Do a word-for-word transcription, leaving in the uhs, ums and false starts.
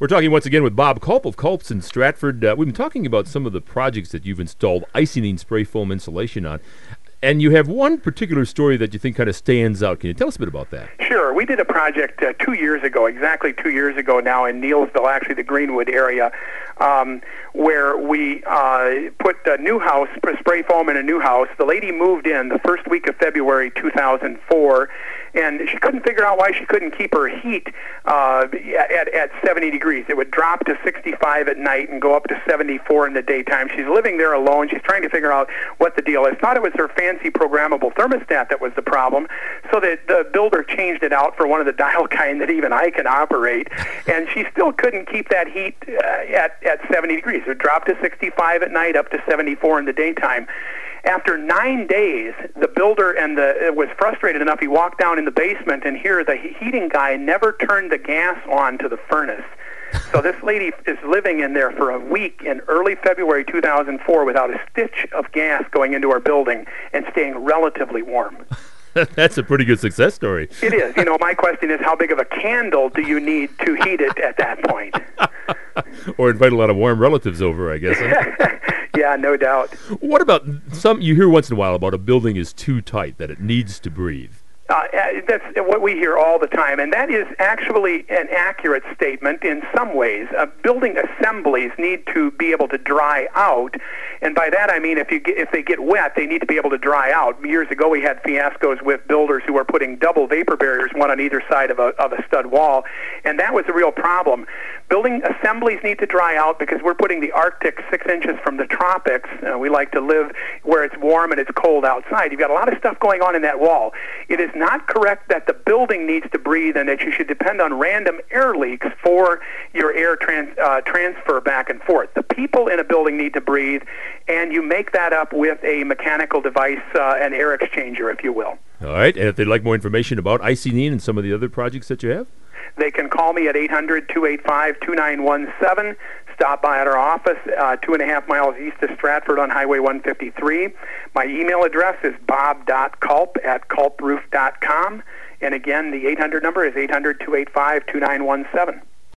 We're talking once again with Bob Culp of Culp's in Stratford. Uh, we've been talking about some of the projects that you've installed Icynene spray foam insulation on. And you have one particular story that you think kind of stands out. Can you tell us a bit about that? Sure. We did a project uh, two years ago, exactly two years ago now in Neillsville, actually the Greenwood area, um, where we uh, put a new house, put spray foam in a new house. The lady moved in the first week of February two thousand four, and she couldn't figure out why she couldn't keep her heat uh, at, at seventy degrees. It would drop to sixty-five at night and go up to seventy-four in the daytime. She's living there alone. She's trying to figure out what the deal is. Thought it was her fancy programmable thermostat that was the problem, so that the builder changed it out for one of the dial kind that even I can operate, and she still couldn't keep that heat uh, at, at seventy degrees. It would drop to sixty-five at night, up to seventy-four in the daytime. After nine days, the builder and the uh, was frustrated enough, he walked down in the basement, and here the heating guy never turned the gas on to the furnace. So this lady is living in there for a week in early February two thousand four without a stitch of gas going into our building and staying relatively warm. That's a pretty good success story. It is. You know, my question is, how big of a candle do you need to heat it at that point? Or invite a lot of warm relatives over, I guess. Huh? Yeah, no doubt. What about some, you hear once in a while about a building is too tight, that it needs to breathe. Uh, that's what we hear all the time, and that is actually an accurate statement in some ways. Uh, building assemblies need to be able to dry out, and by that I mean if you get, if they get wet, they need to be able to dry out. Years ago, we had fiascos with builders who were putting double vapor barriers, one on either side of a, of a stud wall, and that was a real problem. Building assemblies need to dry out because we're putting the Arctic six inches from the tropics. Uh, we like to live where it's warm and it's cold outside. You've got a lot of stuff going on in that wall. It is not correct that the building needs to breathe and that you should depend on random air leaks for your air trans, uh, transfer back and forth. The people in a building need to breathe, and you make that up with a mechanical device, uh, an air exchanger, if you will. All right, and if they'd like more information about Icynene and some of the other projects that you have? They can call me at eight hundred, two eight five, two nine one seven. Stop by at our office, uh, two and a half miles east of Stratford on Highway one fifty-three. My email address is bob dot culp at culp roof dot com. And again, the eight hundred number is eight hundred, two eight five, two nine one seven.